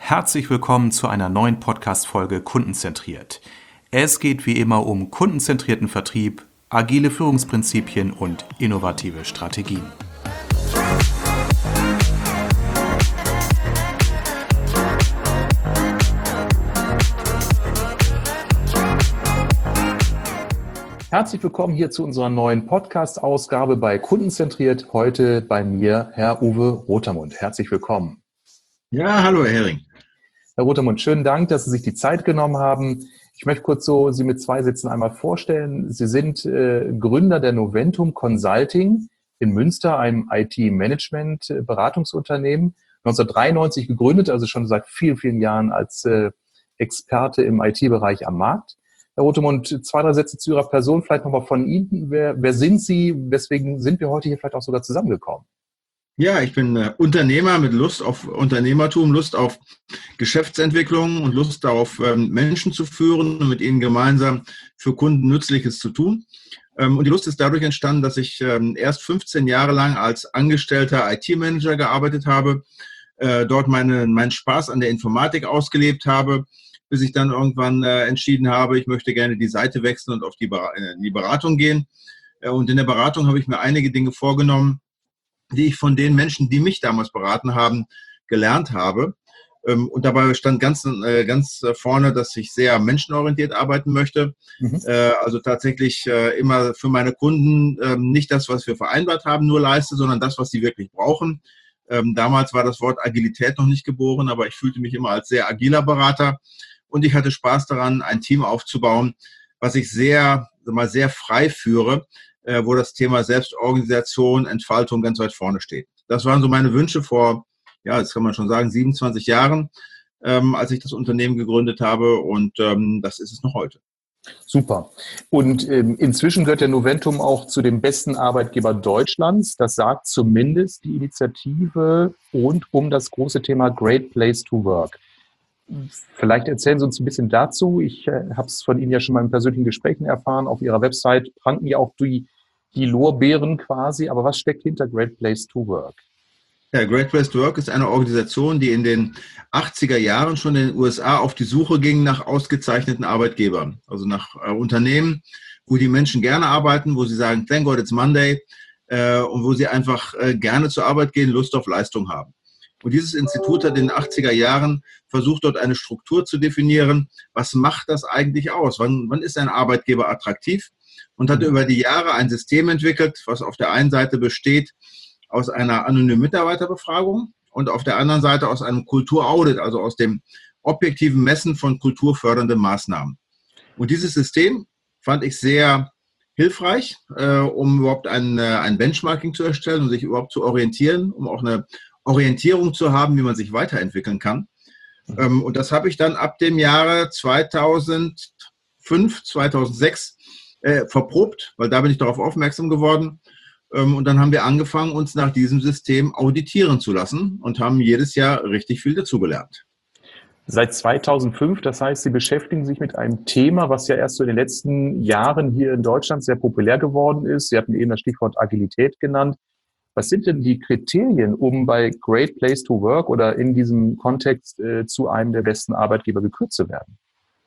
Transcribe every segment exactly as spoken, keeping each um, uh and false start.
Herzlich willkommen zu einer neuen Podcast-Folge Kundenzentriert. Es geht wie immer um kundenzentrierten Vertrieb, agile Führungsprinzipien und innovative Strategien. Herzlich willkommen hier zu unserer neuen Podcast-Ausgabe bei Kundenzentriert. Heute bei mir Herr Uwe Rotermund. Herzlich willkommen. Ja, hallo Herr Hering. Herr Rotermund, schönen Dank, dass Sie sich die Zeit genommen haben. Ich möchte kurz so Sie mit zwei Sätzen einmal vorstellen. Sie sind äh, Gründer der Noventum Consulting in Münster, einem I T-Management-Beratungsunternehmen. neunzehnhundertdreiundneunzig gegründet, also schon seit vielen, vielen Jahren als äh, Experte im I T-Bereich am Markt. Herr Rotermund, zwei, drei Sätze zu Ihrer Person, vielleicht nochmal von Ihnen. Wer, wer sind Sie? Weswegen sind wir heute hier vielleicht auch sogar zusammengekommen? Ja, ich bin äh, Unternehmer mit Lust auf Unternehmertum, Lust auf Geschäftsentwicklung und Lust darauf, ähm, Menschen zu führen und mit ihnen gemeinsam für Kunden Nützliches zu tun. Ähm, und die Lust ist dadurch entstanden, dass ich ähm, erst fünfzehn Jahre lang als angestellter I T-Manager gearbeitet habe, äh, dort meine, meinen Spaß an der Informatik ausgelebt habe, bis ich dann irgendwann äh, entschieden habe, ich möchte gerne die Seite wechseln und auf die, Ber- in die Beratung gehen. Äh, und in der Beratung habe ich mir einige Dinge vorgenommen, die ich von den Menschen, die mich damals beraten haben, gelernt habe. Und dabei stand ganz, ganz vorne, dass ich sehr menschenorientiert arbeiten möchte. Mhm. Also tatsächlich immer für meine Kunden nicht das, was wir vereinbart haben, nur leiste, sondern das, was sie wirklich brauchen. Damals war das Wort Agilität noch nicht geboren, aber ich fühlte mich immer als sehr agiler Berater. Und ich hatte Spaß daran, ein Team aufzubauen, was ich sehr, mal sehr frei führe, wo das Thema Selbstorganisation, Entfaltung ganz weit vorne steht. Das waren so meine Wünsche vor, ja, das kann man schon sagen, siebenundzwanzig Jahren, ähm, als ich das Unternehmen gegründet habe, und ähm, das ist es noch heute. Super. Und ähm, inzwischen gehört der Noventum auch zu den besten Arbeitgeber Deutschlands. Das sagt zumindest die Initiative rund um das große Thema Great Place to Work. Vielleicht erzählen Sie uns ein bisschen dazu. Ich äh, habe es von Ihnen ja schon mal in persönlichen Gesprächen erfahren. Auf Ihrer Website pranken ja auch die Die Lorbeeren quasi, aber was steckt hinter Great Place to Work? Ja, Great Place to Work ist eine Organisation, die in den achtziger Jahren schon in den U S A auf die Suche ging nach ausgezeichneten Arbeitgebern, also nach äh, Unternehmen, wo die Menschen gerne arbeiten, wo sie sagen, thank God it's Monday, äh, und wo sie einfach äh, gerne zur Arbeit gehen, Lust auf Leistung haben. Und dieses Institut hat in den achtziger Jahren versucht, dort eine Struktur zu definieren. Was macht das eigentlich aus? Wann, wann ist ein Arbeitgeber attraktiv? Und hat über die Jahre ein System entwickelt, was auf der einen Seite besteht aus einer anonymen Mitarbeiterbefragung und auf der anderen Seite aus einem Kulturaudit, also aus dem objektiven Messen von kulturfördernden Maßnahmen. Und dieses System fand ich sehr hilfreich, äh, um überhaupt ein, äh, ein Benchmarking zu erstellen und sich überhaupt zu orientieren, um auch eine Orientierung zu haben, wie man sich weiterentwickeln kann. Mhm. Ähm, und das habe ich dann ab dem Jahre zweitausendfünf, zweitausendsechs Äh, verprobt, weil da bin ich darauf aufmerksam geworden. Ähm, und dann haben wir angefangen, uns nach diesem System auditieren zu lassen und haben jedes Jahr richtig viel dazugelernt. Seit zweitausendfünf, das heißt, Sie beschäftigen sich mit einem Thema, was ja erst so in den letzten Jahren hier in Deutschland sehr populär geworden ist. Sie hatten eben das Stichwort Agilität genannt. Was sind denn die Kriterien, um bei Great Place to Work oder in diesem Kontext äh, zu einem der besten Arbeitgeber gekürt zu werden?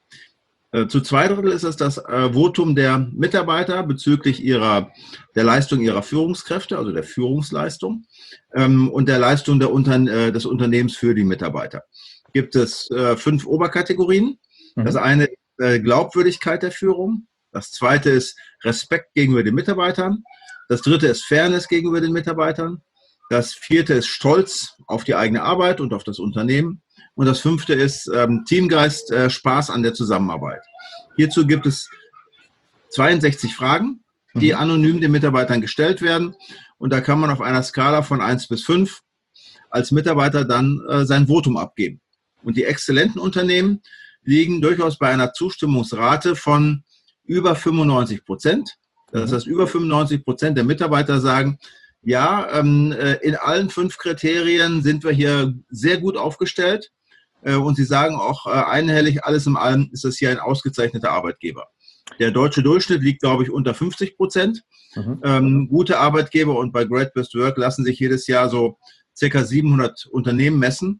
Zu zwei Drittel ist es das äh, Votum der Mitarbeiter bezüglich ihrer, der Leistung ihrer Führungskräfte, also der Führungsleistung, ähm, und der Leistung der Unter, äh, des Unternehmens für die Mitarbeiter. Gibt es äh, fünf Oberkategorien. Mhm. Das eine ist äh, Glaubwürdigkeit der Führung. Das zweite ist Respekt gegenüber den Mitarbeitern. Das dritte ist Fairness gegenüber den Mitarbeitern. Das vierte ist Stolz auf die eigene Arbeit und auf das Unternehmen. Und das fünfte ist ähm, Teamgeist, äh, Spaß an der Zusammenarbeit. Hierzu gibt es zweiundsechzig Fragen, die mhm. anonym den Mitarbeitern gestellt werden. Und da kann man auf einer Skala von eins bis fünf als Mitarbeiter dann äh, sein Votum abgeben. Und die exzellenten Unternehmen liegen durchaus bei einer Zustimmungsrate von über fünfundneunzig Prozent. Das heißt, über fünfundneunzig Prozent der Mitarbeiter sagen, ja, ähm, in allen fünf Kriterien sind wir hier sehr gut aufgestellt. Und sie sagen auch äh, einhellig, alles in allem ist das hier ein ausgezeichneter Arbeitgeber. Der deutsche Durchschnitt liegt, glaube ich, unter fünfzig Prozent. Mhm. Ähm, gute Arbeitgeber, und bei Great Place to Work lassen sich jedes Jahr so circa siebenhundert Unternehmen messen.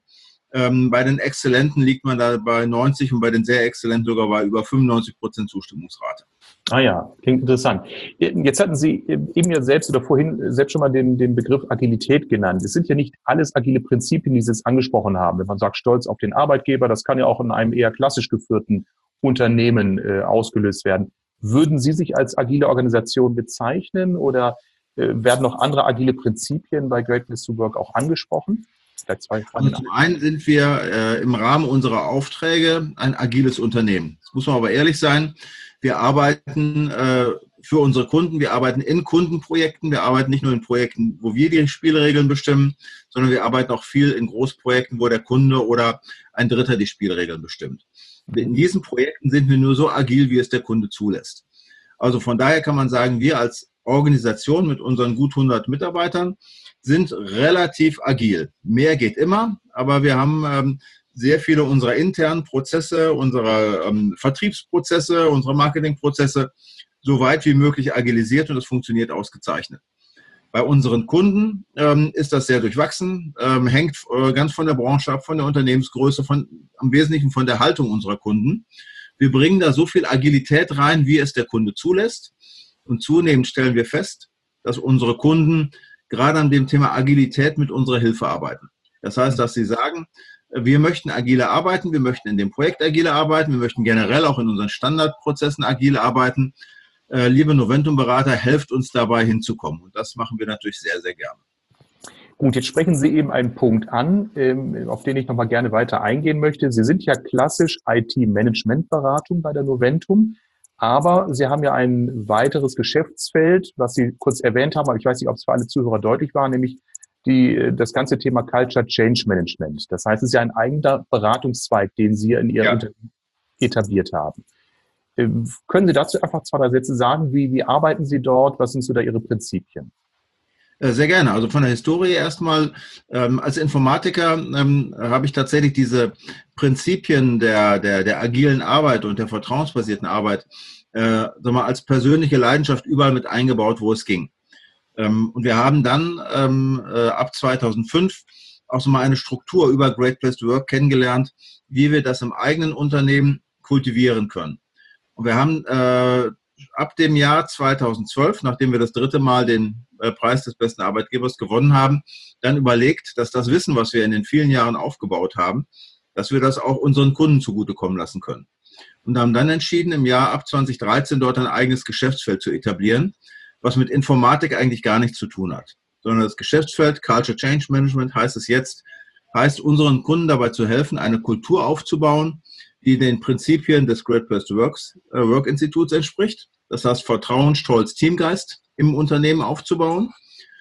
Ähm, bei den Exzellenten liegt man da bei neunzig und bei den sehr Exzellenten sogar bei über fünfundneunzig Prozent Zustimmungsrate. Ah ja, klingt interessant. Jetzt hatten Sie eben ja selbst oder vorhin selbst schon mal den, den Begriff Agilität genannt. Es sind ja nicht alles agile Prinzipien, die Sie jetzt angesprochen haben. Wenn man sagt, stolz auf den Arbeitgeber, das kann ja auch in einem eher klassisch geführten Unternehmen äh, ausgelöst werden. Würden Sie sich als agile Organisation bezeichnen oder äh, werden noch andere agile Prinzipien bei Great Place to Work auch angesprochen? Vielleicht zwei Fragen. Also zum einen sind wir äh, im Rahmen unserer Aufträge ein agiles Unternehmen. Das muss man aber ehrlich sein. Wir arbeiten äh, für unsere Kunden, wir arbeiten in Kundenprojekten, wir arbeiten nicht nur in Projekten, wo wir die Spielregeln bestimmen, sondern wir arbeiten auch viel in Großprojekten, wo der Kunde oder ein Dritter die Spielregeln bestimmt. In diesen Projekten sind wir nur so agil, wie es der Kunde zulässt. Also von daher kann man sagen, wir als Organisation mit unseren gut hundert Mitarbeitern sind relativ agil. Mehr geht immer, aber wir haben ähm, sehr viele unserer internen Prozesse, unserer ähm, Vertriebsprozesse, unsere Marketingprozesse so weit wie möglich agilisiert und das funktioniert ausgezeichnet. Bei unseren Kunden ähm, ist das sehr durchwachsen, ähm, hängt äh, ganz von der Branche ab, von der Unternehmensgröße, von, am Wesentlichen von der Haltung unserer Kunden. Wir bringen da so viel Agilität rein, wie es der Kunde zulässt. Und zunehmend stellen wir fest, dass unsere Kunden gerade an dem Thema Agilität mit unserer Hilfe arbeiten. Das heißt, dass sie sagen, wir möchten agile arbeiten, wir möchten in dem Projekt agile arbeiten, wir möchten generell auch in unseren Standardprozessen agil arbeiten. Äh, liebe Noventum-Berater, helft uns dabei hinzukommen. Und das machen wir natürlich sehr, sehr gerne. Gut, jetzt sprechen Sie eben einen Punkt an, ähm, auf den ich nochmal gerne weiter eingehen möchte. Sie sind ja klassisch I T-Management-Beratung bei der Noventum, aber Sie haben ja ein weiteres Geschäftsfeld, was Sie kurz erwähnt haben, aber ich weiß nicht, ob es für alle Zuhörer deutlich war, nämlich die, das ganze Thema Culture Change Management. Das heißt, es ist ja ein eigener Beratungszweig, den Sie in Ihrem ja. Unternehmen etabliert haben. Ähm, können Sie dazu einfach zwei, drei Sätze sagen? Wie, wie arbeiten Sie dort? Was sind so da Ihre Prinzipien? Sehr gerne. Also von der Historie erstmal, ähm, als Informatiker ähm, habe ich tatsächlich diese Prinzipien der, der, der agilen Arbeit und der vertrauensbasierten Arbeit äh, sag mal, als persönliche Leidenschaft überall mit eingebaut, wo es ging. Ähm, und wir haben dann ähm, äh, ab zweitausendfünf auch so mal eine Struktur über Great Place to Work kennengelernt, wie wir das im eigenen Unternehmen kultivieren können. Und wir haben äh, ab dem Jahr zweitausendzwölf, nachdem wir das dritte Mal den äh, Preis des besten Arbeitgebers gewonnen haben, dann überlegt, dass das Wissen, was wir in den vielen Jahren aufgebaut haben, dass wir das auch unseren Kunden zugutekommen lassen können. Und haben dann entschieden, im Jahr ab zweitausenddreizehn dort ein eigenes Geschäftsfeld zu etablieren, was mit Informatik eigentlich gar nichts zu tun hat. Sondern das Geschäftsfeld Culture Change Management heißt es jetzt, heißt unseren Kunden dabei zu helfen, eine Kultur aufzubauen, die den Prinzipien des Great Place to Works, äh, Work Instituts entspricht. Das heißt, Vertrauen, Stolz, Teamgeist im Unternehmen aufzubauen.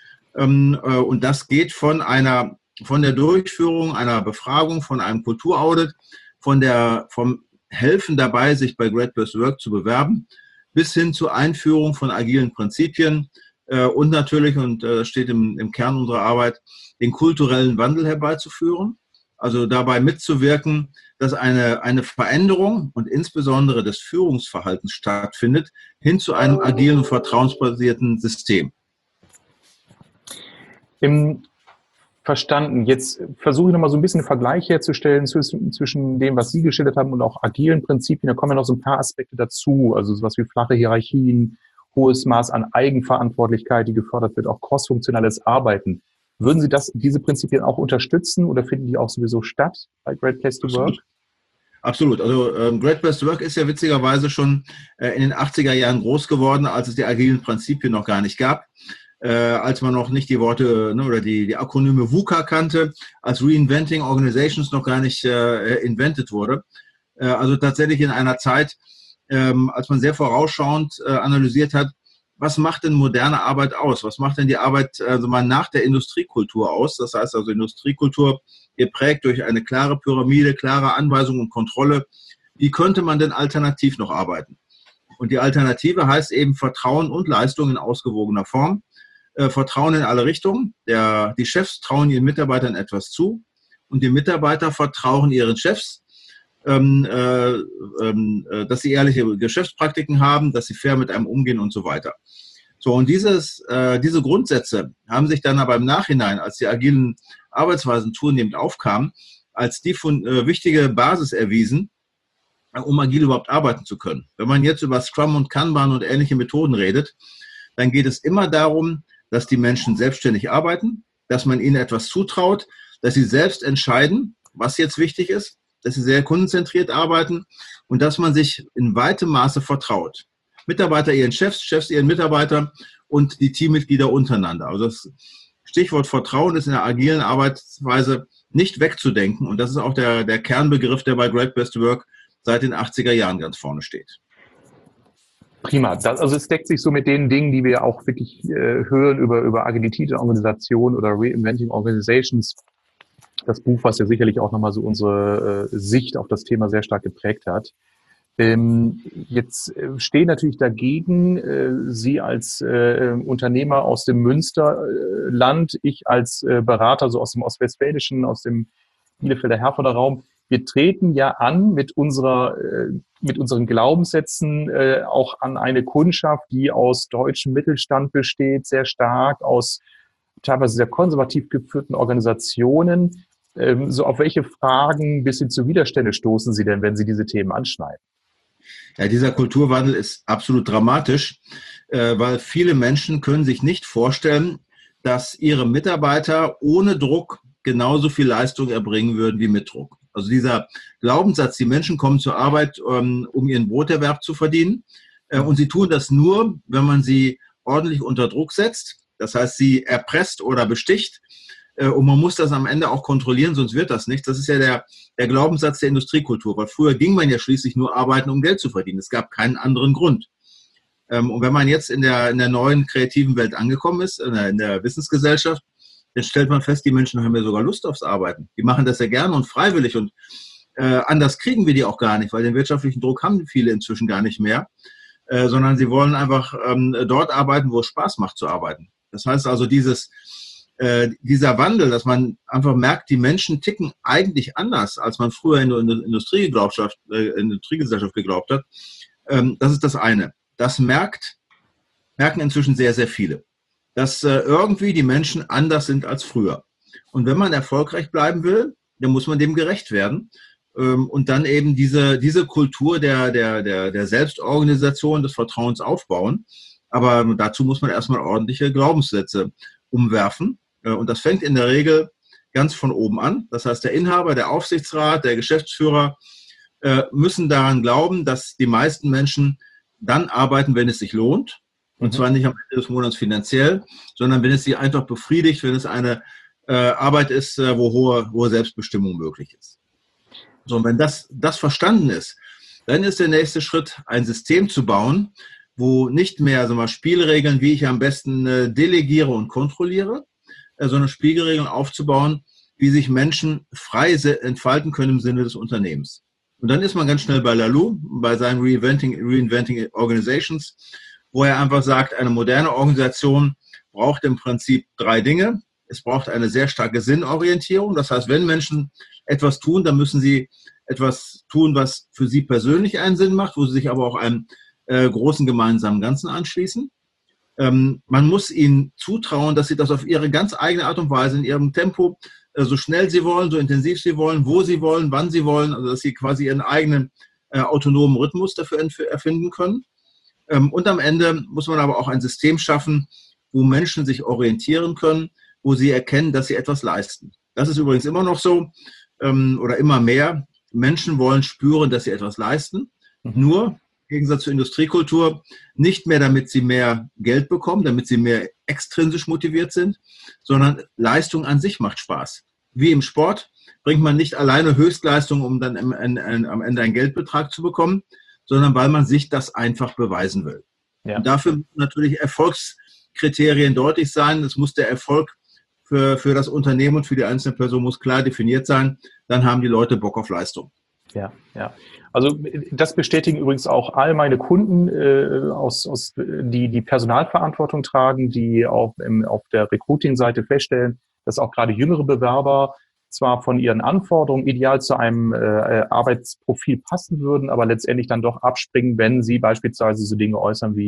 Ähm, äh, und das geht von einer, von der Durchführung einer Befragung, von einem Kulturaudit, von der, vom Helfen dabei, sich bei Great Place to Work zu bewerben, bis hin zur Einführung von agilen Prinzipien äh, und natürlich, und das äh, steht im, im Kern unserer Arbeit, den kulturellen Wandel herbeizuführen. Also dabei mitzuwirken, dass eine, eine Veränderung und insbesondere des Führungsverhaltens stattfindet, hin zu einem agilen und vertrauensbasierten System. Im Verstanden. Jetzt versuche ich nochmal so ein bisschen einen Vergleich herzustellen zwischen, zwischen dem, was Sie geschildert haben und auch agilen Prinzipien. Da kommen ja noch so ein paar Aspekte dazu, also sowas wie flache Hierarchien, hohes Maß an Eigenverantwortlichkeit, die gefördert wird, auch crossfunktionales Arbeiten. Würden Sie das, diese Prinzipien auch unterstützen oder finden die auch sowieso statt bei Great Place to Work? Absolut. Also ähm, Great Place to Work ist ja witzigerweise schon äh, in den achtziger Jahren groß geworden, als es die agilen Prinzipien noch gar nicht gab. Äh, als man noch nicht die Worte ne, oder die, die Akronyme VUCA kannte, als Reinventing Organizations noch gar nicht äh, invented wurde. Äh, also tatsächlich in einer Zeit, ähm, als man sehr vorausschauend äh, analysiert hat, was macht denn moderne Arbeit aus? Was macht denn die Arbeit also mal nach der Industriekultur aus? Das heißt also Industriekultur geprägt durch eine klare Pyramide, klare Anweisung und Kontrolle. Wie könnte man denn alternativ noch arbeiten? Und die Alternative heißt eben Vertrauen und Leistung in ausgewogener Form. Äh, Vertrauen in alle Richtungen. Der, die Chefs trauen ihren Mitarbeitern etwas zu und die Mitarbeiter vertrauen ihren Chefs, ähm, äh, äh, dass sie ehrliche Geschäftspraktiken haben, dass sie fair mit einem umgehen und so weiter. So, und dieses, äh, diese Grundsätze haben sich dann aber im Nachhinein, als die agilen Arbeitsweisen zunehmend aufkamen, als die von, äh, wichtige Basis erwiesen, um agil überhaupt arbeiten zu können. Wenn man jetzt über Scrum und Kanban und ähnliche Methoden redet, dann geht es immer darum, dass die Menschen selbstständig arbeiten, dass man ihnen etwas zutraut, dass sie selbst entscheiden, was jetzt wichtig ist, dass sie sehr kundenzentriert arbeiten und dass man sich in weitem Maße vertraut. Mitarbeiter ihren Chefs, Chefs ihren Mitarbeitern und die Teammitglieder untereinander. Also das Stichwort Vertrauen ist in der agilen Arbeitsweise nicht wegzudenken und das ist auch der, der Kernbegriff, der bei Great Place to Work seit den achtziger Jahren ganz vorne steht. Prima. Das, also es deckt sich so mit den Dingen, die wir auch wirklich äh, hören über, über Agilität in Organisationen oder Reinventing Organizations. Das Buch, was ja sicherlich auch nochmal so unsere äh, Sicht auf das Thema sehr stark geprägt hat. Ähm, jetzt äh, stehen natürlich dagegen äh, Sie als äh, Unternehmer aus dem Münsterland, ich als äh, Berater so aus dem Ostwestfälischen, aus dem Bielefelder Herforder Raum. Wir treten ja an mit unserer, äh, mit unseren Glaubenssätzen äh, auch an eine Kundschaft, die aus deutschem Mittelstand besteht, sehr stark, aus teilweise sehr konservativ geführten Organisationen. Ähm, so auf welche Fragen bis hin zu Widerstände stoßen Sie denn, wenn Sie diese Themen anschneiden? Ja, dieser Kulturwandel ist absolut dramatisch, äh, weil viele Menschen können sich nicht vorstellen, dass ihre Mitarbeiter ohne Druck genauso viel Leistung erbringen würden wie mit Druck. Also dieser Glaubenssatz, die Menschen kommen zur Arbeit, um ihren Broterwerb zu verdienen. Und sie tun das nur, wenn man sie ordentlich unter Druck setzt. Das heißt, sie erpresst oder besticht. Und man muss das am Ende auch kontrollieren, sonst wird das nichts. Das ist ja der, der Glaubenssatz der Industriekultur. Weil früher ging man ja schließlich nur arbeiten, um Geld zu verdienen. Es gab keinen anderen Grund. Und wenn man jetzt in der, in der neuen kreativen Welt angekommen ist, in der, in der Wissensgesellschaft, dann stellt man fest, die Menschen haben ja sogar Lust aufs Arbeiten. Die machen das ja gerne und freiwillig und äh, anders kriegen wir die auch gar nicht, weil den wirtschaftlichen Druck haben viele inzwischen gar nicht mehr, äh, sondern sie wollen einfach ähm, dort arbeiten, wo es Spaß macht zu arbeiten. Das heißt also, dieses, äh, dieser Wandel, dass man einfach merkt, die Menschen ticken eigentlich anders, als man früher in der Industrie geglaubt hat, äh, Industriegesellschaft geglaubt hat, ähm, das ist das eine. Das merkt, merken inzwischen sehr, sehr viele. Dass äh, irgendwie die Menschen anders sind als früher. Und wenn man erfolgreich bleiben will, dann muss man dem gerecht werden ähm, und dann eben diese, diese Kultur der, der, der, der Selbstorganisation, des Vertrauens aufbauen. Aber dazu muss man erstmal ordentliche Glaubenssätze umwerfen. Äh, und das fängt in der Regel ganz von oben an. Das heißt, der Inhaber, der Aufsichtsrat, der Geschäftsführer äh, müssen daran glauben, dass die meisten Menschen dann arbeiten, wenn es sich lohnt. Und zwar nicht am Ende des Monats finanziell, sondern wenn es sie einfach befriedigt, wenn es eine äh, Arbeit ist, äh, wo hohe, hohe Selbstbestimmung möglich ist. So, und wenn das, das verstanden ist, dann ist der nächste Schritt, ein System zu bauen, wo nicht mehr sagen wir, Spielregeln, wie ich am besten äh, delegiere und kontrolliere, äh, sondern Spielregeln aufzubauen, wie sich Menschen frei entfalten können im Sinne des Unternehmens. Und dann ist man ganz schnell bei Laloux, bei seinen Reinventing, Reinventing Organizations, wo er einfach sagt, eine moderne Organisation braucht im Prinzip drei Dinge. Es braucht eine sehr starke Sinnorientierung. Das heißt, wenn Menschen etwas tun, dann müssen sie etwas tun, was für sie persönlich einen Sinn macht, wo sie sich aber auch einem äh, großen gemeinsamen Ganzen anschließen. Ähm, man muss ihnen zutrauen, dass sie das auf ihre ganz eigene Art und Weise, in ihrem Tempo, äh, so schnell sie wollen, so intensiv sie wollen, wo sie wollen, wann sie wollen, also dass sie quasi ihren eigenen äh, autonomen Rhythmus dafür erfinden können. Und am Ende muss man aber auch ein System schaffen, wo Menschen sich orientieren können, wo sie erkennen, dass sie etwas leisten. Das ist übrigens immer noch so oder immer mehr. Menschen wollen spüren, dass sie etwas leisten. Mhm. Nur im Gegensatz zur Industriekultur nicht mehr, damit sie mehr Geld bekommen, damit sie mehr extrinsisch motiviert sind, sondern Leistung an sich macht Spaß. Wie im Sport bringt man nicht alleine Höchstleistung, um dann am Ende einen Geldbetrag zu bekommen, sondern weil man sich das einfach beweisen will. Ja. Und dafür müssen natürlich Erfolgskriterien deutlich sein. Es muss der Erfolg für, für das Unternehmen und für die einzelne Person muss klar definiert sein. Dann haben die Leute Bock auf Leistung. Ja, ja. Also das bestätigen übrigens auch all meine Kunden, äh, aus, aus, die die Personalverantwortung tragen, die auch im, auf der Recruiting-Seite feststellen, dass auch gerade jüngere Bewerber zwar von ihren Anforderungen ideal zu einem äh, Arbeitsprofil passen würden, aber letztendlich dann doch abspringen, wenn sie beispielsweise so Dinge äußern wie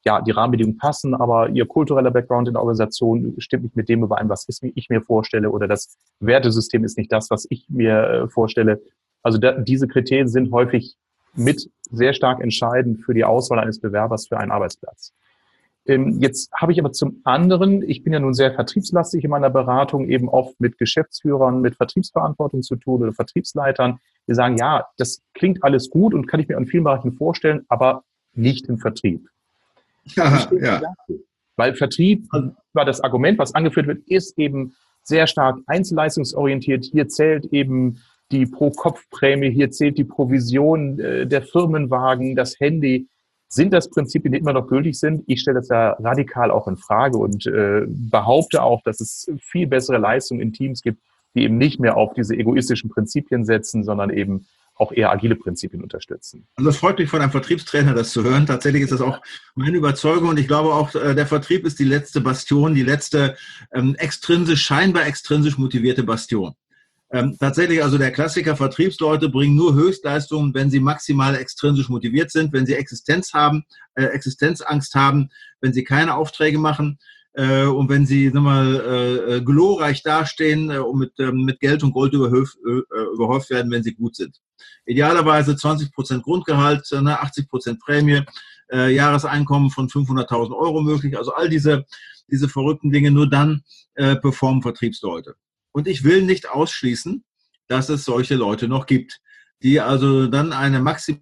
ja, die Rahmenbedingungen passen, aber ihr kultureller Background in der Organisation stimmt nicht mit dem überein, was ich mir vorstelle, oder das Wertesystem ist nicht das, was ich mir vorstelle. Also da, diese Kriterien sind häufig mit sehr stark entscheidend für die Auswahl eines Bewerbers für einen Arbeitsplatz. Ähm, jetzt habe ich aber zum anderen, ich bin ja nun sehr vertriebslastig in meiner Beratung, eben oft mit Geschäftsführern, mit Vertriebsverantwortung zu tun oder Vertriebsleitern, die sagen, ja, das klingt alles gut und kann ich mir an vielen Bereichen vorstellen, aber nicht im Vertrieb. Ja, ja. Weil Vertrieb, war das Argument, was angeführt wird, ist eben sehr stark einzelleistungsorientiert. Hier zählt eben die Pro-Kopf-Prämie, hier zählt die Provision, äh, der Firmenwagen, das Handy. Sind das Prinzipien, die immer noch gültig sind? Ich stelle das ja radikal auch in Frage und äh, behaupte auch, dass es viel bessere Leistungen in Teams gibt, die eben nicht mehr auf diese egoistischen Prinzipien setzen, sondern eben auch eher agile Prinzipien unterstützen. Und das freut mich von einem Vertriebstrainer, das zu hören. Tatsächlich ist das auch meine Überzeugung und ich glaube auch, der Vertrieb ist die letzte Bastion, die letzte ähm, extrinsisch, scheinbar extrinsisch motivierte Bastion. Ähm, tatsächlich, also der Klassiker, Vertriebsleute bringen nur Höchstleistungen, wenn sie maximal extrinsisch motiviert sind, wenn sie Existenz haben, äh, Existenzangst haben, wenn sie keine Aufträge machen äh, und wenn sie sag mal, äh, glorreich dastehen äh, und mit, äh, mit Geld und Gold überhäuft, äh, überhäuft werden, wenn sie gut sind. Idealerweise zwanzig Prozent Grundgehalt, ne, achtzig Prozent Prämie, äh, Jahreseinkommen von fünfhunderttausend Euro möglich. Also all diese, diese verrückten Dinge, nur dann äh, performen Vertriebsleute. Und ich will nicht ausschließen, dass es solche Leute noch gibt, die also dann eine maximale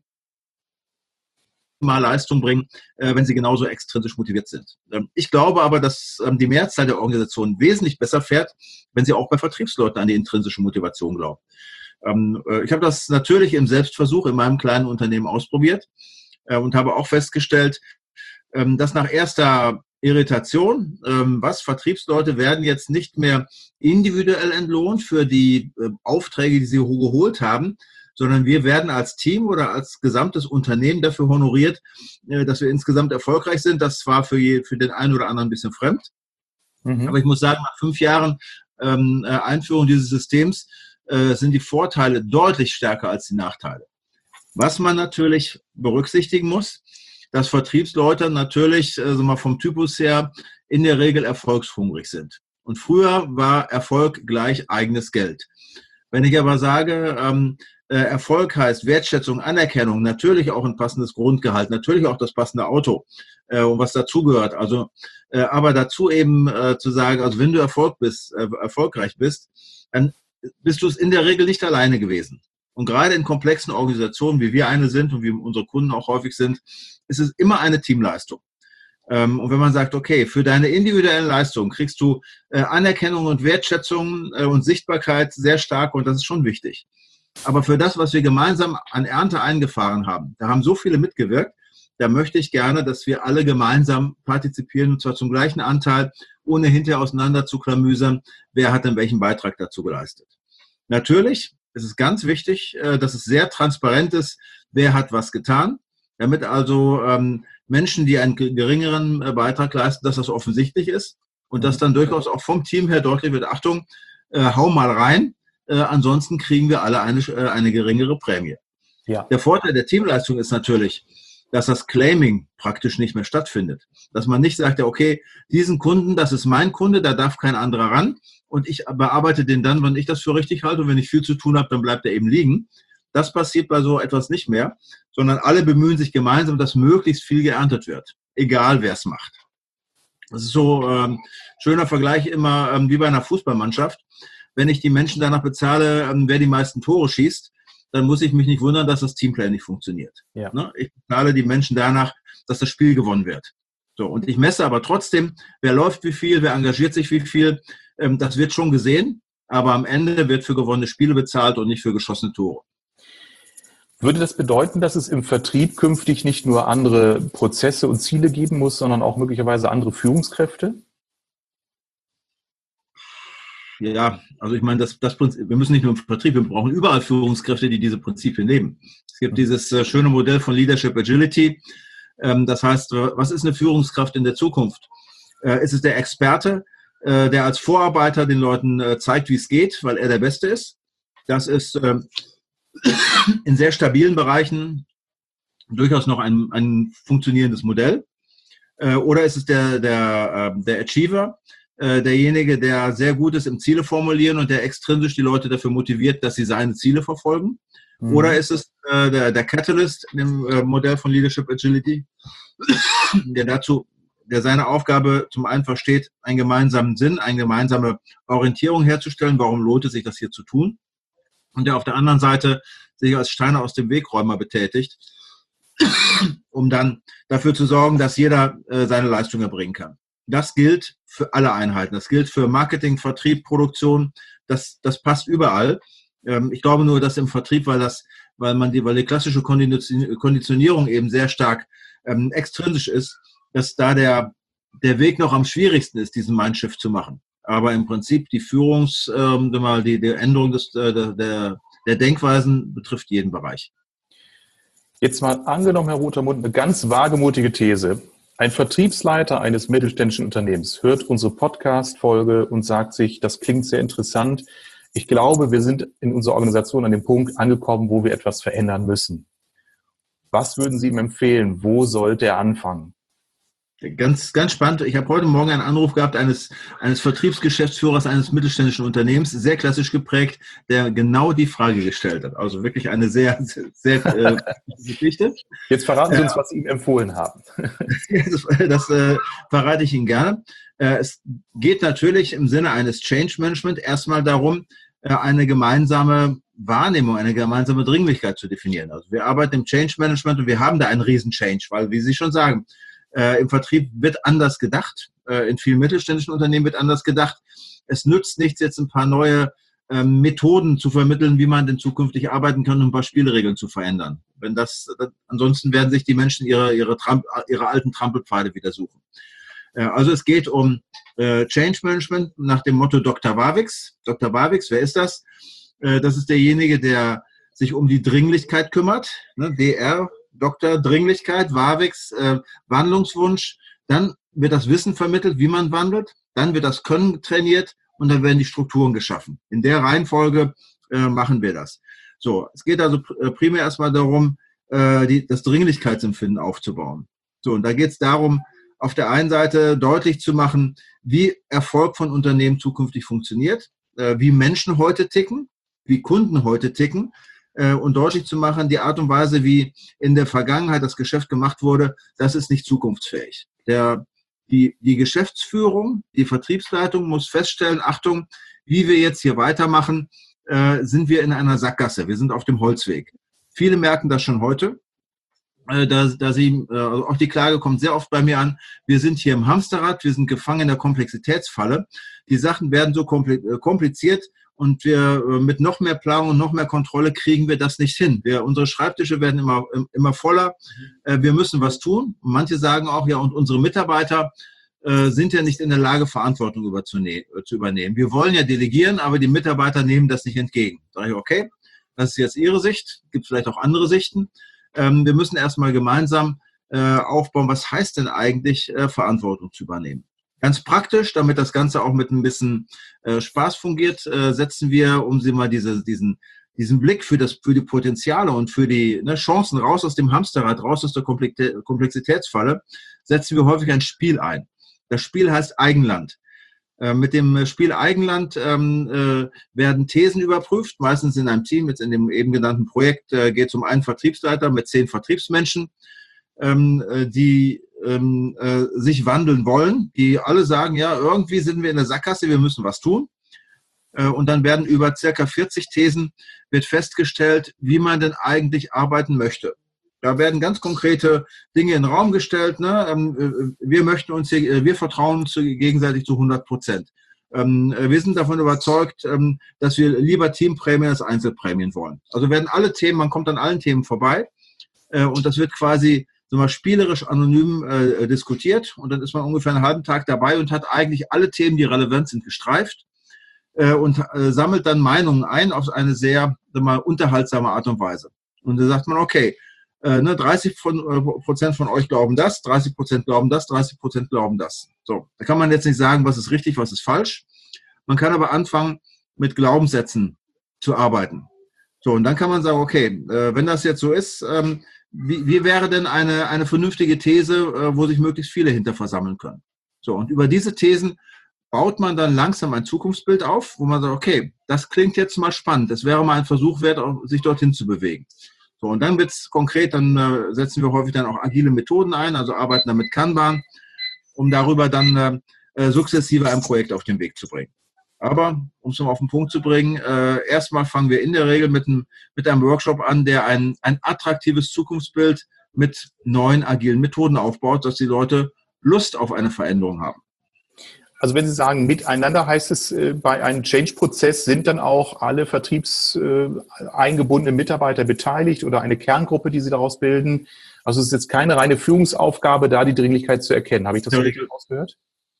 Leistung bringen, äh, wenn sie genauso extrinsisch motiviert sind. Ähm, ich glaube aber, dass ähm, die Mehrzahl der Organisationen wesentlich besser fährt, wenn sie auch bei Vertriebsleuten an die intrinsische Motivation glauben. Ähm, äh, ich habe das natürlich im Selbstversuch in meinem kleinen Unternehmen ausprobiert äh, und habe auch festgestellt, ähm, dass nach erster Irritation, ähm, was Vertriebsleute werden jetzt nicht mehr individuell entlohnt für die äh, Aufträge, die sie geholt haben, sondern wir werden als Team oder als gesamtes Unternehmen dafür honoriert, äh, dass wir insgesamt erfolgreich sind. Das war für, je, für den einen oder anderen ein bisschen fremd. Mhm. Aber ich muss sagen, nach fünf Jahren ähm, Einführung dieses Systems äh, sind die Vorteile deutlich stärker als die Nachteile. Was man natürlich berücksichtigen muss, dass Vertriebsleute natürlich also mal vom Typus her in der Regel erfolgshungrig sind. Und früher war Erfolg gleich eigenes Geld. Wenn ich aber sage, ähm, äh, Erfolg heißt Wertschätzung, Anerkennung, natürlich auch ein passendes Grundgehalt, natürlich auch das passende Auto äh, und was dazugehört. Also, äh, aber dazu eben äh, zu sagen, also wenn du Erfolg bist, äh, erfolgreich bist, dann bist du es in der Regel nicht alleine gewesen. Und gerade in komplexen Organisationen, wie wir eine sind und wie unsere Kunden auch häufig sind, ist es immer eine Teamleistung. Und wenn man sagt, okay, für deine individuellen Leistungen kriegst du Anerkennung und Wertschätzung und Sichtbarkeit sehr stark und das ist schon wichtig. Aber für das, was wir gemeinsam an Ernte eingefahren haben, da haben so viele mitgewirkt, da möchte ich gerne, dass wir alle gemeinsam partizipieren und zwar zum gleichen Anteil, ohne hinterher auseinander zu klamüsern, wer hat denn welchen Beitrag dazu geleistet. Natürlich ist es ganz wichtig, dass es sehr transparent ist, wer hat was getan, damit also ähm, Menschen, die einen geringeren Beitrag leisten, dass das offensichtlich ist und dass dann durchaus auch vom Team her deutlich wird, Achtung, äh, hau mal rein, äh, ansonsten kriegen wir alle eine, äh, eine geringere Prämie. Ja. Der Vorteil der Teamleistung ist natürlich, dass das Claiming praktisch nicht mehr stattfindet. Dass man nicht sagt, ja, okay, diesen Kunden, das ist mein Kunde, da darf kein anderer ran und ich bearbeite den dann, wenn ich das für richtig halte und wenn ich viel zu tun habe, dann bleibt er eben liegen. Das passiert bei so etwas nicht mehr, sondern alle bemühen sich gemeinsam, dass möglichst viel geerntet wird, egal wer es macht. Das ist so ein ähm, schöner Vergleich immer ähm, wie bei einer Fußballmannschaft. Wenn ich die Menschen danach bezahle, ähm, wer die meisten Tore schießt, dann muss ich mich nicht wundern, dass das Teamplay nicht funktioniert. Ja. Ne? Ich bezahle die Menschen danach, dass das Spiel gewonnen wird. So, und ich messe aber trotzdem, wer läuft wie viel, wer engagiert sich wie viel. Ähm, das wird schon gesehen, aber am Ende wird für gewonnene Spiele bezahlt und nicht für geschossene Tore. Würde das bedeuten, dass es im Vertrieb künftig nicht nur andere Prozesse und Ziele geben muss, sondern auch möglicherweise andere Führungskräfte? Ja, also ich meine, das, das Prinzip, wir müssen nicht nur im Vertrieb, wir brauchen überall Führungskräfte, die diese Prinzipien leben. Es gibt dieses äh, schöne Modell von Leadership Agility. Ähm, das heißt, was ist eine Führungskraft in der Zukunft? Äh, ist es der Experte, äh, der als Vorarbeiter den Leuten äh, zeigt, wie es geht, weil er der Beste ist? Das ist äh, in sehr stabilen Bereichen durchaus noch ein, ein funktionierendes Modell. Äh, oder ist es der, der, äh, der Achiever, äh, derjenige, der sehr gut ist im Ziele formulieren und der extrinsisch die Leute dafür motiviert, dass sie seine Ziele verfolgen? Mhm. Oder ist es äh, der, der Catalyst im äh, Modell von Leadership Agility, der dazu, der seine Aufgabe zum einen versteht, einen gemeinsamen Sinn, eine gemeinsame Orientierung herzustellen, warum lohnt es sich, das hier zu tun? Und der auf der anderen Seite sich als Steiner aus dem Wegräumer betätigt, um dann dafür zu sorgen, dass jeder äh, seine Leistung erbringen kann. Das gilt für alle Einheiten. Das gilt für Marketing, Vertrieb, Produktion. Das, das passt überall. Ähm, ich glaube nur, dass im Vertrieb, weil das, weil man die, weil die klassische Konditionierung eben sehr stark ähm, extrinsisch ist, dass da der, der Weg noch am schwierigsten ist, diesen Mindshift zu machen. Aber im Prinzip die Führungs, ähm, die, die Änderung des, äh, der, der Denkweisen betrifft jeden Bereich. Jetzt mal angenommen, Herr Rotermund, eine ganz wagemutige These. Ein Vertriebsleiter eines mittelständischen Unternehmens hört unsere Podcast-Folge und sagt sich, das klingt sehr interessant. Ich glaube, wir sind in unserer Organisation an dem Punkt angekommen, wo wir etwas verändern müssen. Was würden Sie ihm empfehlen? Wo sollte er anfangen? Ganz, ganz spannend. Ich habe heute Morgen einen Anruf gehabt eines, eines Vertriebsgeschäftsführers eines mittelständischen Unternehmens, sehr klassisch geprägt, der genau die Frage gestellt hat. Also wirklich eine sehr, sehr, sehr äh, Geschichte. Jetzt verraten Sie uns, äh, was Sie ihm empfohlen haben. das das äh, verrate ich Ihnen gerne. Äh, es geht natürlich im Sinne eines Change Management erstmal darum, äh, eine gemeinsame Wahrnehmung, eine gemeinsame Dringlichkeit zu definieren. Also wir arbeiten im Change Management und wir haben da einen Riesen-Change, weil, wie Sie schon sagen, Äh, im Vertrieb wird anders gedacht. Äh, in vielen mittelständischen Unternehmen wird anders gedacht. Es nützt nichts, jetzt ein paar neue äh, Methoden zu vermitteln, wie man denn zukünftig arbeiten kann, um ein paar Spielregeln zu verändern. Wenn das, das ansonsten werden sich die Menschen ihre, ihre, Tramp, ihre alten Trampelpfade wieder suchen. Äh, also es geht um äh, Change Management nach dem Motto Doktor Warwick's. Doktor Warwick's, wer ist das? Äh, das ist derjenige, der sich um die Dringlichkeit kümmert, ne, D R, Doktor Dringlichkeit, Warwick's äh, Wandlungswunsch, dann wird das Wissen vermittelt, wie man wandelt, dann wird das Können trainiert und dann werden die Strukturen geschaffen. In der Reihenfolge äh, machen wir das. So, es geht also primär erstmal darum, äh, die, das Dringlichkeitsempfinden aufzubauen. So, und da geht es darum, auf der einen Seite deutlich zu machen, wie Erfolg von Unternehmen zukünftig funktioniert, äh, wie Menschen heute ticken, wie Kunden heute ticken, und deutlich zu machen, die Art und Weise, wie in der Vergangenheit das Geschäft gemacht wurde, das ist nicht zukunftsfähig. Der, die, die Geschäftsführung, die Vertriebsleitung muss feststellen, Achtung, wie wir jetzt hier weitermachen, äh, sind wir in einer Sackgasse, wir sind auf dem Holzweg. Viele merken das schon heute, äh, da, da sie, äh, auch die Klage kommt sehr oft bei mir an, wir sind hier im Hamsterrad, wir sind gefangen in der Komplexitätsfalle, die Sachen werden so kompliziert, und wir mit noch mehr Planung und noch mehr Kontrolle kriegen wir das nicht hin. Wir, unsere Schreibtische werden immer, immer voller. Wir müssen was tun. Und manche sagen auch, ja, und unsere Mitarbeiter äh, sind ja nicht in der Lage, Verantwortung zu übernehmen. Wir wollen ja delegieren, aber die Mitarbeiter nehmen das nicht entgegen. Da sage ich, okay, das ist jetzt Ihre Sicht. Gibt vielleicht auch andere Sichten. Ähm, wir müssen erstmal gemeinsam äh, aufbauen, was heißt denn eigentlich, äh, Verantwortung zu übernehmen. Ganz praktisch, damit das Ganze auch mit ein bisschen äh, Spaß fungiert, äh, setzen wir, um Sie mal diese, diesen, diesen Blick für, das, für die Potenziale und für die ne, Chancen raus aus dem Hamsterrad, raus aus der Komplexitätsfalle, setzen wir häufig ein Spiel ein. Das Spiel heißt Eigenland. Äh, mit dem Spiel Eigenland ähm, äh, werden Thesen überprüft, meistens in einem Team. Jetzt in dem eben genannten Projekt äh, geht es um einen Vertriebsleiter mit zehn Vertriebsmenschen, ähm, äh, die Ähm, äh, sich wandeln wollen, die alle sagen, ja, irgendwie sind wir in der Sackgasse, wir müssen was tun. Äh, und dann werden über circa vierzig Thesen wird festgestellt, wie man denn eigentlich arbeiten möchte. Da werden ganz konkrete Dinge in den Raum gestellt. Ne? Ähm, wir möchten uns hier, wir vertrauen uns gegenseitig zu hundert Prozent. Ähm, wir sind davon überzeugt, ähm, dass wir lieber Teamprämien als Einzelprämien wollen. Also werden alle Themen, man kommt an allen Themen vorbei äh, und das wird quasi mal spielerisch anonym äh, diskutiert und dann ist man ungefähr einen halben Tag dabei und hat eigentlich alle Themen, die relevant sind, gestreift äh, und äh, sammelt dann Meinungen ein auf eine sehr mal, unterhaltsame Art und Weise. Und da sagt man, okay, äh, ne, dreißig Prozent von euch glauben das, dreißig Prozent glauben das, dreißig Prozent glauben das. So, da kann man jetzt nicht sagen, was ist richtig, was ist falsch. Man kann aber anfangen, mit Glaubenssätzen zu arbeiten. So, und dann kann man sagen, okay, äh, wenn das jetzt so ist, ähm, wie, wie wäre denn eine, eine vernünftige These, wo sich möglichst viele hinter versammeln können? So, und über diese Thesen baut man dann langsam ein Zukunftsbild auf, wo man sagt, okay, das klingt jetzt mal spannend, das wäre mal ein Versuch wert, sich dorthin zu bewegen. So, und dann wird es konkret, dann äh, setzen wir häufig dann auch agile Methoden ein, also arbeiten dann mit Kanban, um darüber dann äh, sukzessive ein Projekt auf den Weg zu bringen. Aber, um es noch auf den Punkt zu bringen, äh, erstmal fangen wir in der Regel mit einem, mit einem Workshop an, der ein, ein attraktives Zukunftsbild mit neuen agilen Methoden aufbaut, dass die Leute Lust auf eine Veränderung haben. Also wenn Sie sagen miteinander, heißt es, bei einem Change-Prozess sind dann auch alle vertriebseingebundenen Mitarbeiter beteiligt oder eine Kerngruppe, die Sie daraus bilden? Also es ist jetzt keine reine Führungsaufgabe, da die Dringlichkeit zu erkennen. Habe ich das so richtig rausgehört?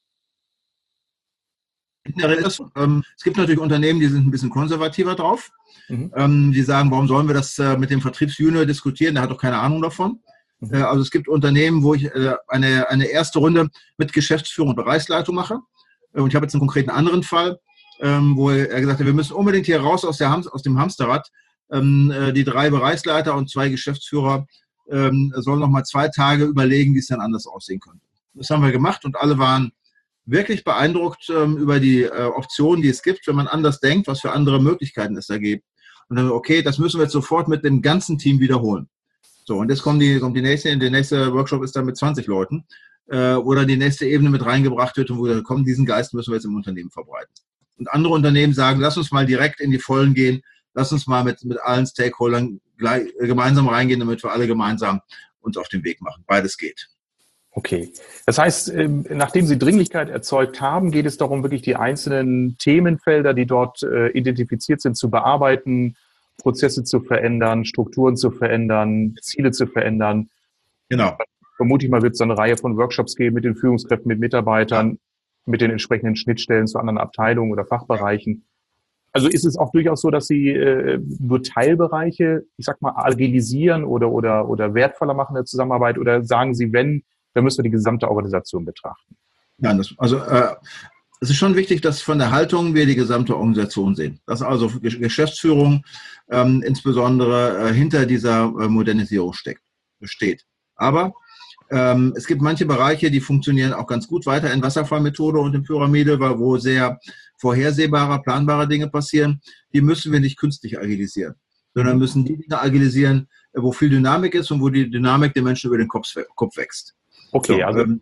Ähm, es gibt natürlich Unternehmen, die sind ein bisschen konservativer drauf. Mhm. Ähm, die sagen, warum sollen wir das äh, mit dem Vertriebsjunior diskutieren? Der hat doch keine Ahnung davon. Mhm. Äh, also es gibt Unternehmen, wo ich äh, eine, eine erste Runde mit Geschäftsführung und Bereichsleitung mache. Und ich habe jetzt einen konkreten anderen Fall, ähm, wo er gesagt hat, wir müssen unbedingt hier raus aus, der Ham- aus dem Hamsterrad. Ähm, äh, die drei Bereichsleiter und zwei Geschäftsführer ähm, sollen noch mal zwei Tage überlegen, wie es dann anders aussehen könnte. Das haben wir gemacht und alle waren wirklich beeindruckt ähm, über die äh, Optionen, die es gibt, wenn man anders denkt, was für andere Möglichkeiten es da gibt. Und dann, okay, das müssen wir jetzt sofort mit dem ganzen Team wiederholen. So, und jetzt kommt die, kommt die nächste, der nächste Workshop ist dann mit zwanzig Leuten, äh, wo dann die nächste Ebene mit reingebracht wird und wo wir kommen, diesen Geist müssen wir jetzt im Unternehmen verbreiten. Und andere Unternehmen sagen, lass uns mal direkt in die Vollen gehen, lass uns mal mit, mit allen Stakeholdern gleich, äh, gemeinsam reingehen, damit wir alle gemeinsam uns auf den Weg machen. Beides geht. Okay. Das heißt, nachdem Sie Dringlichkeit erzeugt haben, geht es darum, wirklich die einzelnen Themenfelder, die dort identifiziert sind, zu bearbeiten, Prozesse zu verändern, Strukturen zu verändern, Ziele zu verändern. Genau. Vermute ich mal, wird es eine Reihe von Workshops geben mit den Führungskräften, mit Mitarbeitern, ja. mit den entsprechenden Schnittstellen zu anderen Abteilungen oder Fachbereichen. Also ist es auch durchaus so, dass Sie äh, nur Teilbereiche, ich sag mal, agilisieren oder, oder, oder wertvoller machen in der Zusammenarbeit? Oder sagen Sie, wenn, dann müssen wir die gesamte Organisation betrachten? Nein, das, also äh, es ist schon wichtig, dass von der Haltung wir die gesamte Organisation sehen. Dass also Geschäftsführung ähm, insbesondere äh, hinter dieser äh, Modernisierung steckt, steht. Aber ähm, es gibt manche Bereiche, die funktionieren auch ganz gut weiter in Wasserfallmethode und in Pyramide, wo sehr vorhersehbare, planbare Dinge passieren. Die müssen wir nicht künstlich agilisieren, sondern müssen die Dinge agilisieren, wo viel Dynamik ist und wo die Dynamik den Menschen über den Kopf, Kopf wächst. Okay, so, also ähm,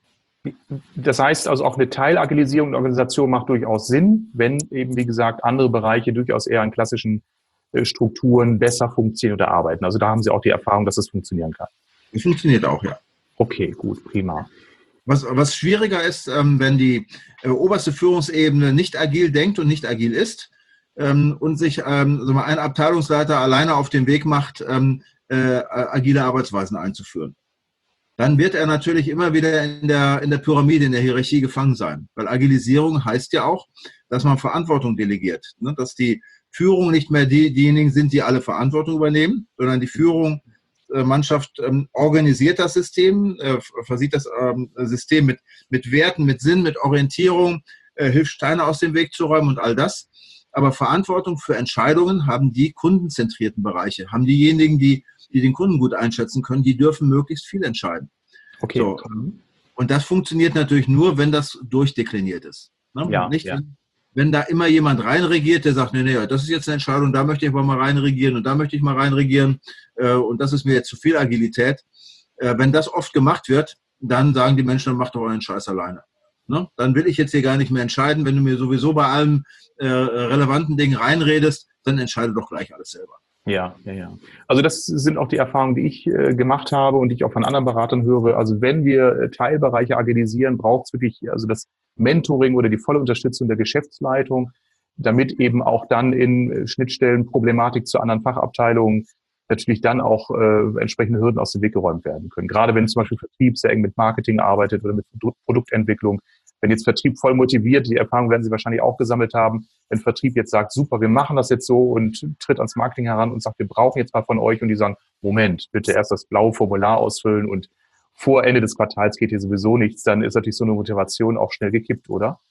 das heißt also auch eine Teilagilisierung der Organisation macht durchaus Sinn, wenn eben, wie gesagt, andere Bereiche durchaus eher an klassischen äh, Strukturen besser funktionieren oder arbeiten. Also da haben Sie auch die Erfahrung, dass es funktionieren kann. Es funktioniert auch, ja. Okay, gut, prima. Was, was schwieriger ist, ähm, wenn die äh, oberste Führungsebene nicht agil denkt und nicht agil ist ähm, und sich ähm, so mal ein Abteilungsleiter alleine auf den Weg macht, ähm, äh, agile Arbeitsweisen einzuführen. Dann wird er natürlich immer wieder in der, in der Pyramide, in der Hierarchie gefangen sein. Weil Agilisierung heißt ja auch, dass man Verantwortung delegiert. Ne? Dass die Führung nicht mehr die, diejenigen sind, die alle Verantwortung übernehmen, sondern die Führung Mannschaft ähm, organisiert das System, äh, versieht das ähm, System mit, mit Werten, mit Sinn, mit Orientierung, äh, hilft Steine aus dem Weg zu räumen und all das. Aber Verantwortung für Entscheidungen haben die kundenzentrierten Bereiche, haben diejenigen, die, die den Kunden gut einschätzen können, die dürfen möglichst viel entscheiden. Okay. So. Und das funktioniert natürlich nur, wenn das durchdekliniert ist. Ne? Ja, Nicht, ja. Wenn, wenn da immer jemand reinregiert, der sagt, nee, nee, das ist jetzt eine Entscheidung, da möchte ich aber mal reinregieren und da möchte ich mal reinregieren äh, und das ist mir jetzt zu viel Agilität. Äh, wenn das oft gemacht wird, dann sagen die Menschen, dann macht doch euren Scheiß alleine. Ne? Dann will ich jetzt hier gar nicht mehr entscheiden. Wenn du mir sowieso bei allen äh, relevanten Dingen reinredest, dann entscheide doch gleich alles selber. Ja, ja, ja. Also das sind auch die Erfahrungen, die ich äh, gemacht habe und die ich auch von anderen Beratern höre. Also wenn wir äh, Teilbereiche agilisieren, braucht es wirklich also das Mentoring oder die volle Unterstützung der Geschäftsleitung, damit eben auch dann in äh, Schnittstellen Problematik zu anderen Fachabteilungen natürlich dann auch äh, entsprechende Hürden aus dem Weg geräumt werden können. Gerade wenn zum Beispiel Vertrieb sehr eng mit Marketing arbeitet oder mit Produktentwicklung. Wenn jetzt Vertrieb voll motiviert, die Erfahrung werden Sie wahrscheinlich auch gesammelt haben, wenn Vertrieb jetzt sagt, super, wir machen das jetzt so und tritt ans Marketing heran und sagt, wir brauchen jetzt mal von euch und die sagen, Moment, bitte erst das blaue Formular ausfüllen und vor Ende des Quartals geht hier sowieso nichts, dann ist natürlich so eine Motivation auch schnell gekippt, oder?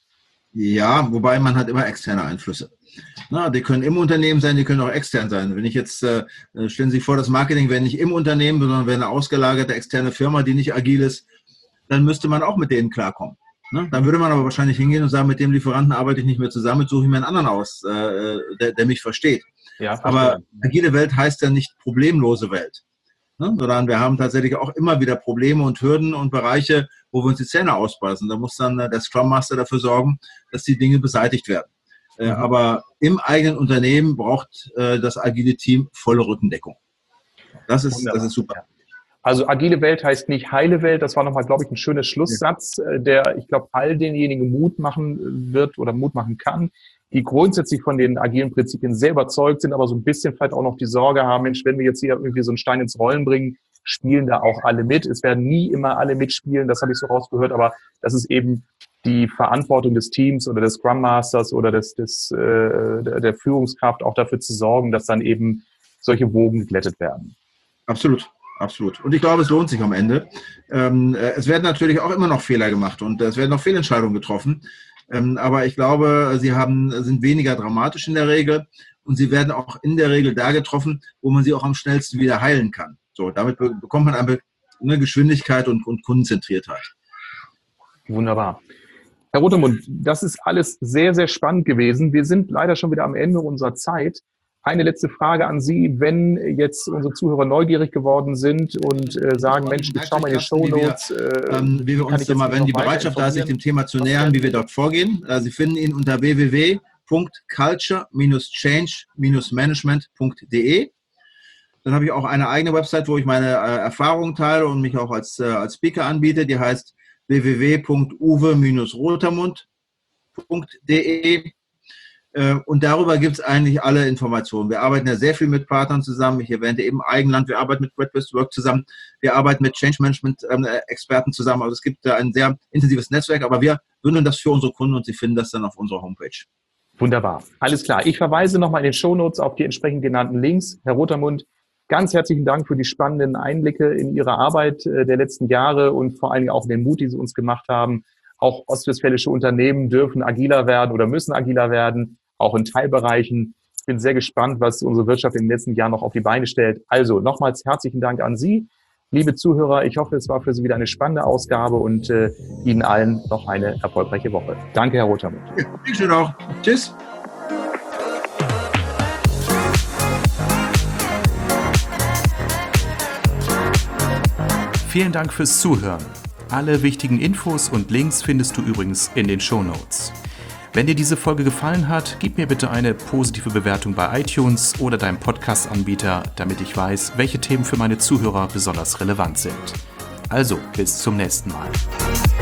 Ja, wobei man hat immer externe Einflüsse. Na, die können im Unternehmen sein, die können auch extern sein. Wenn ich jetzt, äh, stellen Sie sich vor, das Marketing wäre nicht im Unternehmen, sondern wäre eine ausgelagerte externe Firma, die nicht agil ist, dann müsste man auch mit denen klarkommen. Ne? Dann würde man aber wahrscheinlich hingehen und sagen, mit dem Lieferanten arbeite ich nicht mehr zusammen, suche ich mir einen anderen aus, äh, der, der mich versteht. Ja, aber agile Welt heißt ja nicht problemlose Welt. Ne? Sondern wir haben tatsächlich auch immer wieder Probleme und Hürden und Bereiche, wo wir uns die Zähne ausbeißen. Da muss dann der Scrum Master dafür sorgen, dass die Dinge beseitigt werden. Mhm. Aber im eigenen Unternehmen braucht äh, das agile Team volle Rückendeckung. Das ist, das ist super. Also agile Welt heißt nicht heile Welt. Das war nochmal, glaube ich, ein schöner Schlusssatz, der, ich glaube, all denjenigen Mut machen wird oder Mut machen kann, die grundsätzlich von den agilen Prinzipien sehr überzeugt sind, aber so ein bisschen vielleicht auch noch die Sorge haben, Mensch, wenn wir jetzt hier irgendwie so einen Stein ins Rollen bringen, spielen da auch alle mit. Es werden nie immer alle mitspielen, das habe ich so rausgehört, aber das ist eben die Verantwortung des Teams oder des Scrum Masters oder des, des, äh, der Führungskraft, auch dafür zu sorgen, dass dann eben solche Wogen geglättet werden. Absolut. Absolut. Und ich glaube, es lohnt sich am Ende. Ähm, es werden natürlich auch immer noch Fehler gemacht und es werden auch Fehlentscheidungen getroffen. Ähm, aber ich glaube, sie haben, sind weniger dramatisch in der Regel und sie werden auch in der Regel da getroffen, wo man sie auch am schnellsten wieder heilen kann. So, damit be- bekommt man eine, eine Geschwindigkeit und, und Kundenzentriertheit. Wunderbar. Herr Rotermund, das ist alles sehr, sehr spannend gewesen. Wir sind leider schon wieder am Ende unserer Zeit. Eine letzte Frage an Sie, wenn jetzt unsere Zuhörer neugierig geworden sind und äh, sagen, Mensch, ich schau mal in die Shownotes. Äh, ähm, wie wir uns mal, wenn die Bereitschaft da ist, sich dem Thema zu nähern, wie wir dort vorgehen. Also Sie finden ihn unter w w w punkt culture dash change dash management punkt d e. Dann habe ich auch eine eigene Website, wo ich meine äh, Erfahrungen teile und mich auch als, äh, als Speaker anbiete. Die heißt w w w punkt uwe dash rotermund punkt d e. Und darüber gibt es eigentlich alle Informationen. Wir arbeiten ja sehr viel mit Partnern zusammen. Ich erwähnte eben Eigenland. Wir arbeiten mit Great Place to Work zusammen. Wir arbeiten mit Change Management Experten zusammen. Also es gibt da ein sehr intensives Netzwerk, aber wir bündeln das für unsere Kunden und Sie finden das dann auf unserer Homepage. Wunderbar. Alles klar. Ich verweise nochmal in den Shownotes auf die entsprechend genannten Links. Herr Rotermund, ganz herzlichen Dank für die spannenden Einblicke in Ihre Arbeit der letzten Jahre und vor allen Dingen auch den Mut, die Sie uns gemacht haben. Auch ostwestfälische Unternehmen dürfen agiler werden oder müssen agiler werden, auch in Teilbereichen. Ich bin sehr gespannt, was unsere Wirtschaft in den letzten Jahren noch auf die Beine stellt. Also nochmals herzlichen Dank an Sie, liebe Zuhörer. Ich hoffe, es war für Sie wieder eine spannende Ausgabe und äh, Ihnen allen noch eine erfolgreiche Woche. Danke, Herr Rotermund. Ja, ich schön auch. Tschüss. Vielen Dank fürs Zuhören. Alle wichtigen Infos und Links findest du übrigens in den Shownotes. Wenn dir diese Folge gefallen hat, gib mir bitte eine positive Bewertung bei iTunes oder deinem Podcast-Anbieter, damit ich weiß, welche Themen für meine Zuhörer besonders relevant sind. Also, bis zum nächsten Mal.